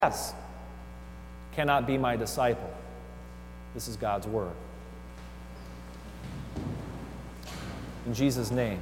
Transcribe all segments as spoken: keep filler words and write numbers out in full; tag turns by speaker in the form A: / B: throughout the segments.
A: has cannot be my disciple. This is God's word. In Jesus' name.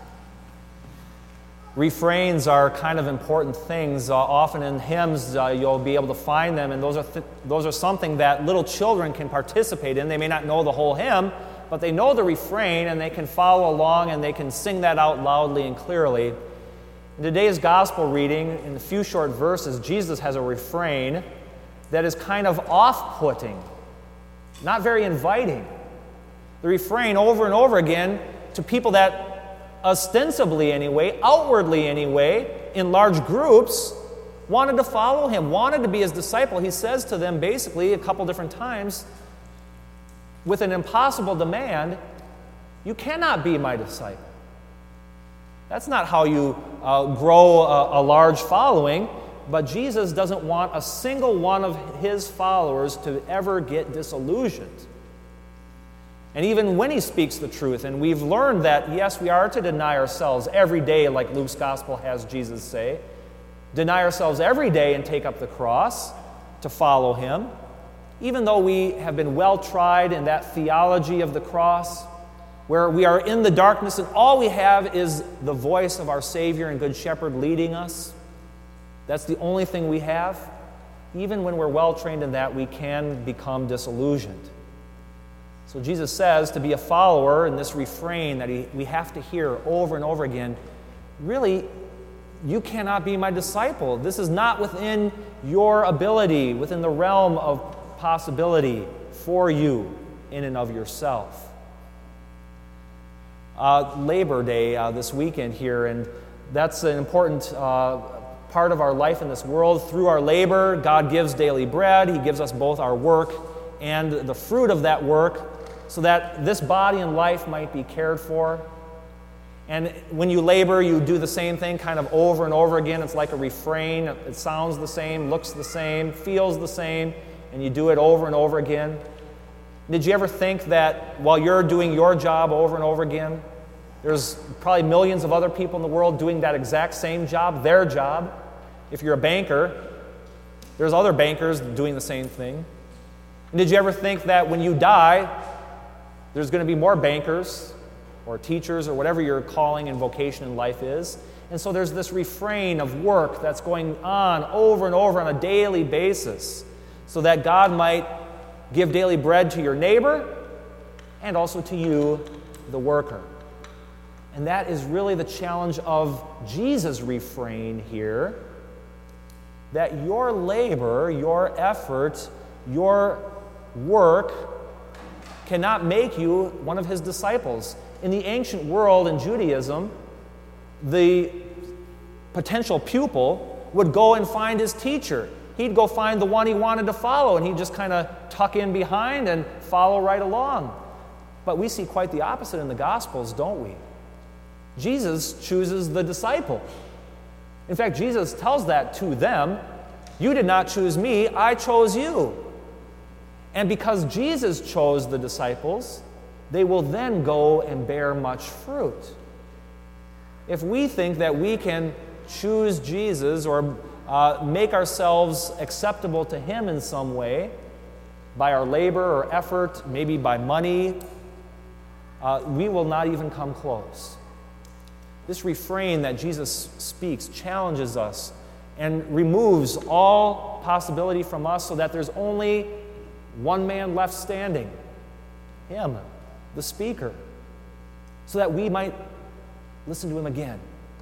A: Refrains are kind of important things. Uh, often in hymns, uh, you'll be able to find them, and those are th- those are something that little children can participate in. They may not know the whole hymn, but they know the refrain, and they can follow along, and they can sing that out loudly and clearly. In today's gospel reading, in a few short verses, Jesus has a refrain that is kind of off-putting, not very inviting. The refrain over and over again to people that ostensibly anyway, outwardly anyway, in large groups, wanted to follow him, wanted to be his disciple. He says to them basically a couple different times, with an impossible demand, you cannot be my disciple. That's not how you uh, grow a, a large following, but Jesus doesn't want a single one of his followers to ever get disillusioned. And even when he speaks the truth, and we've learned that, yes, we are to deny ourselves every day, like Luke's gospel has Jesus say, deny ourselves every day and take up the cross to follow him, even though we have been well tried in that theology of the cross, where we are in the darkness and all we have is the voice of our Savior and Good Shepherd leading us. That's the only thing we have. Even when we're well trained in that, we can become disillusioned. So Jesus says to be a follower in this refrain that he, we have to hear over and over again, really, you cannot be my disciple. This is not within your ability, within the realm of possibility for you in and of yourself. Uh, Labor Day uh, this weekend here, and that's an important uh, part of our life in this world. Through our labor, God gives daily bread. He gives us both our work and the fruit of that work so that this body and life might be cared for. And when you labor, you do the same thing kind of over and over again. It's like a refrain. It sounds the same, looks the same, feels the same, and you do it over and over again. Did you ever think that while you're doing your job over and over again, there's probably millions of other people in the world doing that exact same job, their job? If you're a banker, there's other bankers doing the same thing. And did you ever think that when you die, there's going to be more bankers or teachers or whatever your calling and vocation in life is? And so there's this refrain of work that's going on over and over on a daily basis so that God might give daily bread to your neighbor and also to you, the worker. And that is really the challenge of Jesus' refrain here, that your labor, your effort, your work cannot make you one of his disciples. In the ancient world in Judaism, the potential pupil would go and find his teacher. He'd go find the one he wanted to follow, and he'd just kind of tuck in behind and follow right along. But we see quite the opposite in the Gospels, don't we? Jesus chooses the disciple. In fact, Jesus tells that to them. You did not choose me, I chose you. And because Jesus chose the disciples, they will then go and bear much fruit. If we think that we can choose Jesus or uh, make ourselves acceptable to him in some way, by our labor or effort, maybe by money, uh, we will not even come close. This refrain that Jesus speaks challenges us and removes all possibility from us so that there's only one man left standing, him, the speaker, so that we might listen to him again.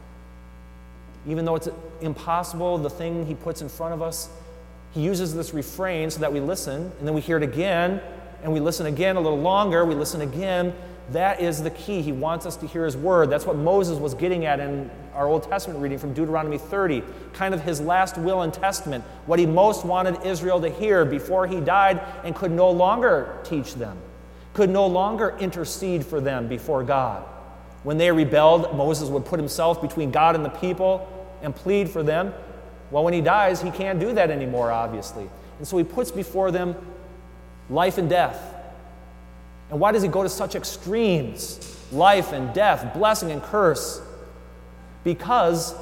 A: Even though it's impossible, the thing he puts in front of us, he uses this refrain so that we listen, and then we hear it again, and we listen again a little longer, we listen again. That is the key. He wants us to hear his word. That's what Moses was getting at in our Old Testament reading from Deuteronomy thirty, kind of his last will and testament, what he most wanted Israel to hear before he died and could no longer teach them, could no longer intercede for them before God. When they rebelled, Moses would put himself between God and the people and plead for them. Well, when he dies, he can't do that anymore, obviously. And so he puts before them life and death. And why does he go to such extremes? Life and death, blessing and curse. Because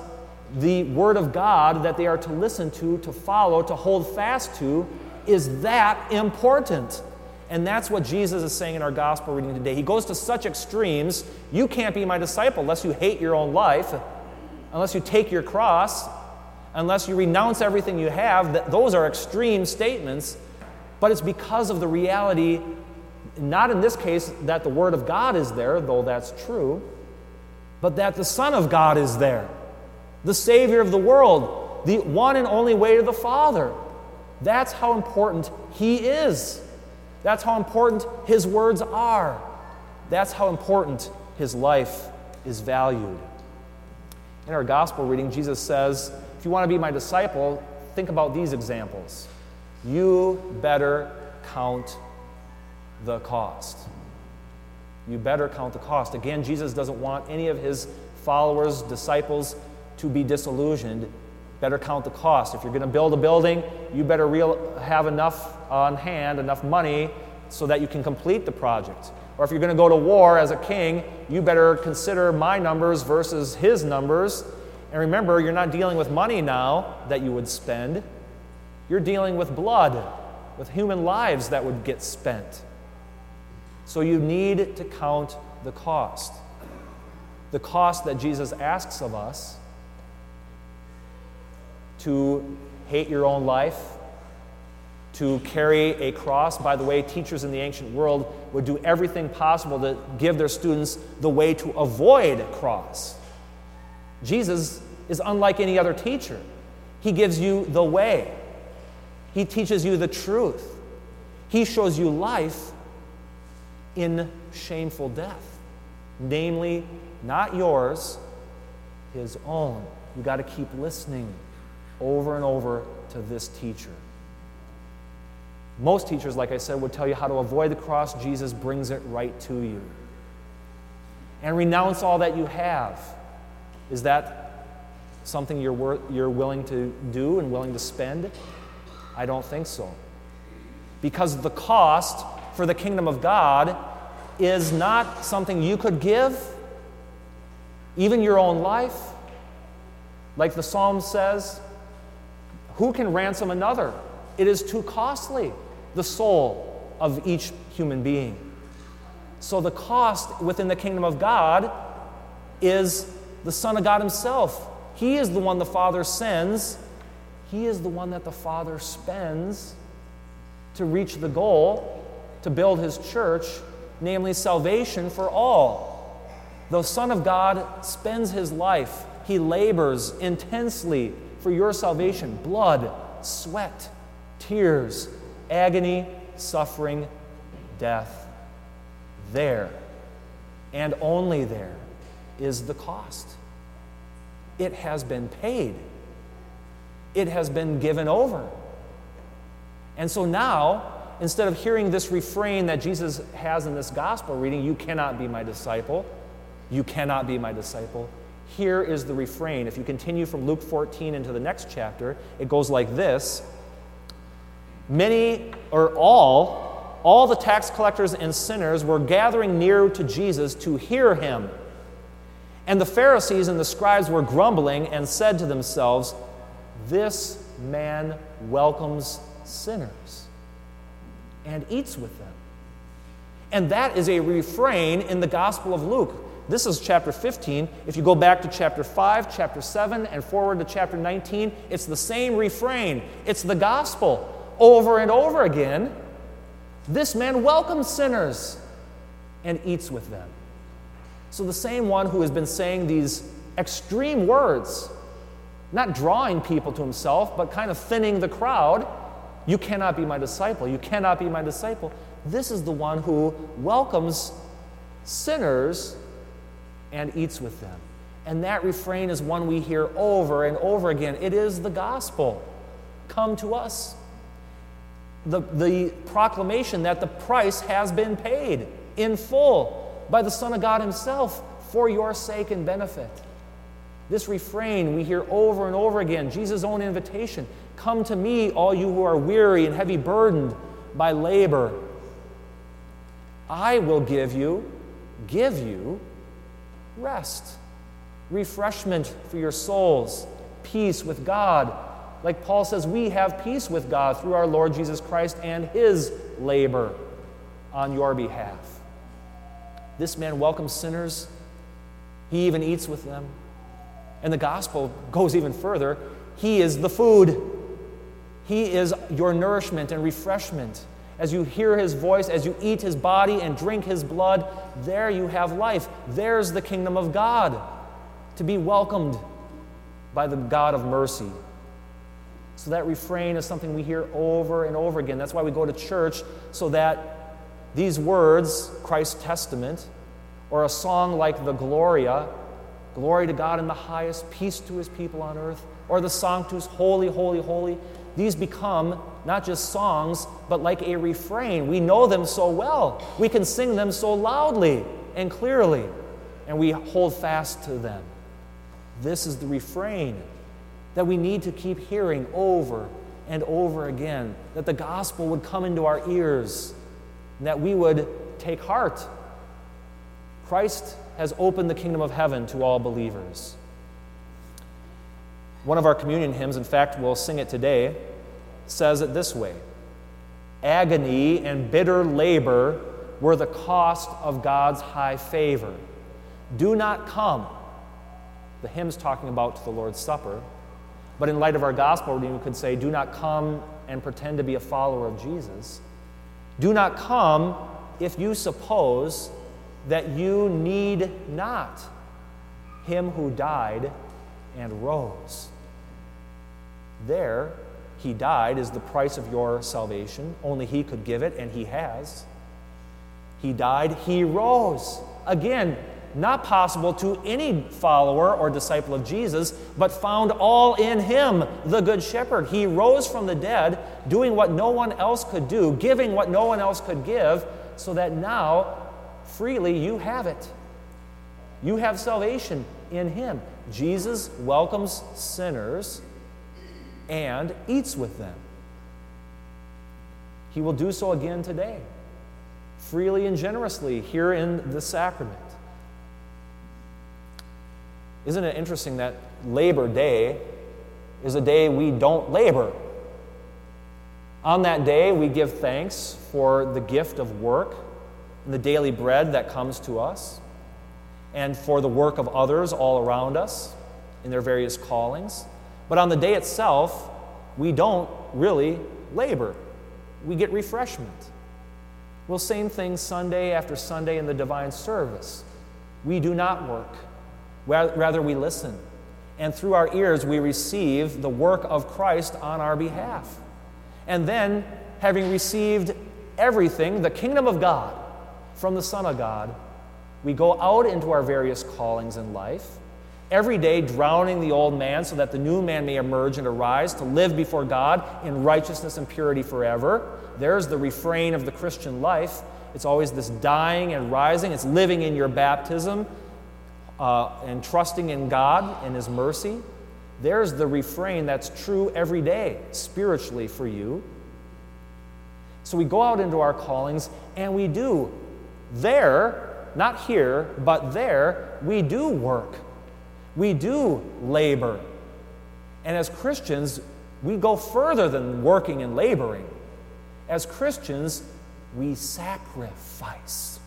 A: the Word of God that they are to listen to, to follow, to hold fast to, is that important. And that's what Jesus is saying in our gospel reading today. He goes to such extremes. You can't be my disciple unless you hate your own life, unless you take your cross, unless you renounce everything you have. Those are extreme statements, but it's because of the reality, not in this case that the Word of God is there, though that's true, but that the Son of God is there, the Savior of the world, the one and only way to the Father. That's how important He is. That's how important His words are. That's how important His life is valued. In our gospel reading, Jesus says, if you want to be my disciple, think about these examples. You better count the cost. You better count the cost. Again, Jesus doesn't want any of His followers, disciples, to be disillusioned. Better count the cost. If you're going to build a building, you better real, have enough on hand, enough money, so that you can complete the project. Or if you're going to go to war as a king, you better consider my numbers versus his numbers. And remember, you're not dealing with money now that you would spend. You're dealing with blood, with human lives that would get spent. So you need to count the cost. The cost that Jesus asks of us to hate your own life, to carry a cross. By the way, teachers in the ancient world would do everything possible to give their students the way to avoid a cross. Jesus is unlike any other teacher. He gives you the way. He teaches you the truth. He shows you life in shameful death, namely, not yours, His own. You got to keep listening over and over to this teacher. Most teachers, like I said, would tell you how to avoid the cross. Jesus brings it right to you. And renounce all that you have. Is that something you're, wor- you're willing to do and willing to spend? I don't think so. Because the cost for the kingdom of God is not something you could give, even your own life. Like the Psalm says, who can ransom another? It is too costly, the soul of each human being. So the cost within the kingdom of God is the Son of God Himself. He is the one the Father sends. He is the one that the Father spends to reach the goal, to build His church, namely salvation for all. The Son of God spends His life. He labors intensely for your salvation. Blood, sweat, tears, agony, suffering, death. There, and only there, is the cost. It has been paid. It has been given over. And so now, instead of hearing this refrain that Jesus has in this gospel reading, you cannot be my disciple, you cannot be my disciple, here is the refrain. If you continue from Luke fourteen into the next chapter, it goes like this. Many, or all, all the tax collectors and sinners were gathering near to Jesus to hear Him. And the Pharisees and the scribes were grumbling and said to themselves, this man welcomes sinners and eats with them. And that is a refrain in the Gospel of Luke. This is chapter fifteen. If you go back to chapter five, chapter seven, and forward to chapter nineteen, it's the same refrain. It's the gospel over and over again. This man welcomes sinners and eats with them. So the same one who has been saying these extreme words, not drawing people to himself, but kind of thinning the crowd, you cannot be my disciple, you cannot be my disciple. This is the one who welcomes sinners and eats with them. And that refrain is one we hear over and over again. It is the gospel. Come to us. The, the proclamation that the price has been paid in full by the Son of God Himself for your sake and benefit. This refrain we hear over and over again, Jesus' own invitation. Come to me, all you who are weary and heavy burdened by labor. I will give you, give you rest, refreshment for your souls. peace with God. Like Paul says, we have peace with God through our Lord Jesus Christ and his labor on your behalf. This man welcomes sinners. He even eats with them. And the gospel goes even further. He is the food. He is your nourishment and refreshment. As you hear his voice, as you eat his body and drink his blood, there you have life. There's the kingdom of God, to be welcomed by the God of mercy. So that refrain is something we hear over and over again. That's why we go to church, so that these words, Christ's testament, or a song like the Gloria, glory to God in the highest, peace to his people on earth, or the Sanctus, holy, holy, holy, these become not just songs, but like a refrain. We know them so well. We can sing them so loudly and clearly, and we hold fast to them. This is the refrain that we need to keep hearing over and over again, that the gospel would come into our ears, and that we would take heart. Christ has opened the kingdom of heaven to all believers. One of our communion hymns, in fact, we'll sing it today, says it this way: agony and bitter labor were the cost of God's high favor. Do not come. The hymn's talking about the Lord's Supper, but in light of our gospel reading, we could say, do not come and pretend to be a follower of Jesus. Do not come if you suppose that you need not him who died and rose. There, he died is the price of your salvation. Only he could give it, and he has. He died, he rose. Again, not possible to any follower or disciple of Jesus, but found all in him, the Good Shepherd. He rose from the dead, doing what no one else could do, giving what no one else could give, so that now, freely, you have it. You have salvation in him. Jesus welcomes sinners and eats with them. He will do so again today, freely and generously, here in the sacrament. Isn't it interesting that Labor Day is a day we don't labor? On that day, we give thanks for the gift of work and the daily bread that comes to us, and for the work of others all around us in their various callings. But on the day itself, we don't really labor. We get refreshment. We'll sing things Sunday after Sunday in the divine service. We do not work. Rather, we listen. And through our ears, we receive the work of Christ on our behalf. And then, having received everything, the kingdom of God, from the Son of God, we go out into our various callings in life, every day drowning the old man so that the new man may emerge and arise to live before God in righteousness and purity forever. There's the refrain of the Christian life. It's always this dying and rising. It's living in your baptism uh, and trusting in God and his mercy. There's the refrain that's true every day spiritually for you. So we go out into our callings, and we do. There, not here, but there, we do work. We do labor. And as Christians, we go further than working and laboring. As Christians, we sacrifice.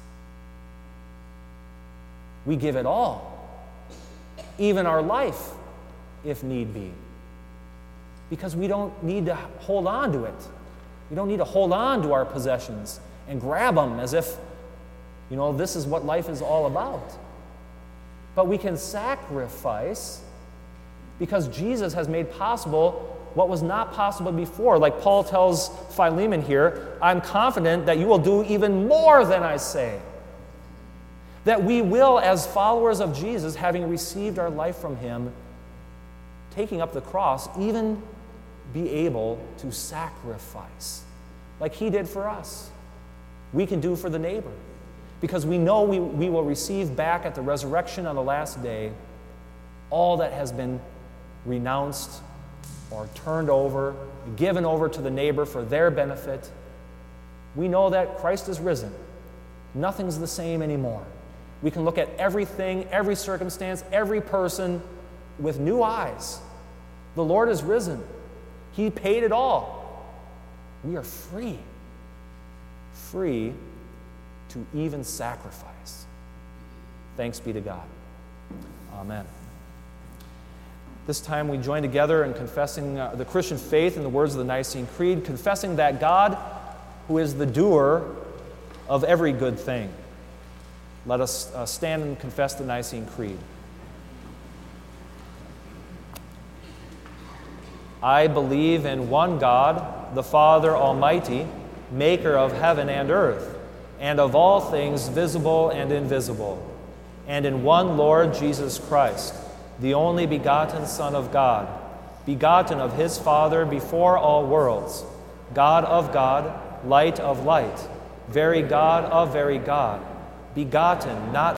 A: We give it all, even our life, if need be, because we don't need to hold on to it. We don't need to hold on to our possessions and grab them as if, you know, this is what life is all about. But we can sacrifice because Jesus has made possible what was not possible before. Like Paul tells Philemon here, I'm confident that you will do even more than I say. That we will, as followers of Jesus, having received our life from him, taking up the cross, even be able to sacrifice like he did for us. We can do for the neighbor because we know we, we will receive back at the resurrection on the last day all that has been renounced or turned over, given over to the neighbor for their benefit. We know that Christ is risen. Nothing's the same anymore. We can look at everything, every circumstance, every person with new eyes The Lord is risen. He paid it all. We are free. Free to even sacrifice. Thanks be to God. Amen. This time we join together in confessing uh, the Christian faith in the words of the Nicene Creed, confessing that God, who is the doer of every good thing. Let us uh, stand and confess the Nicene Creed. I believe in one God, the Father Almighty, maker of heaven and earth, and of all things visible and invisible, and in one Lord Jesus Christ, the only begotten Son of God, begotten of his Father before all worlds, God of God, light of light, very God of very God, begotten, not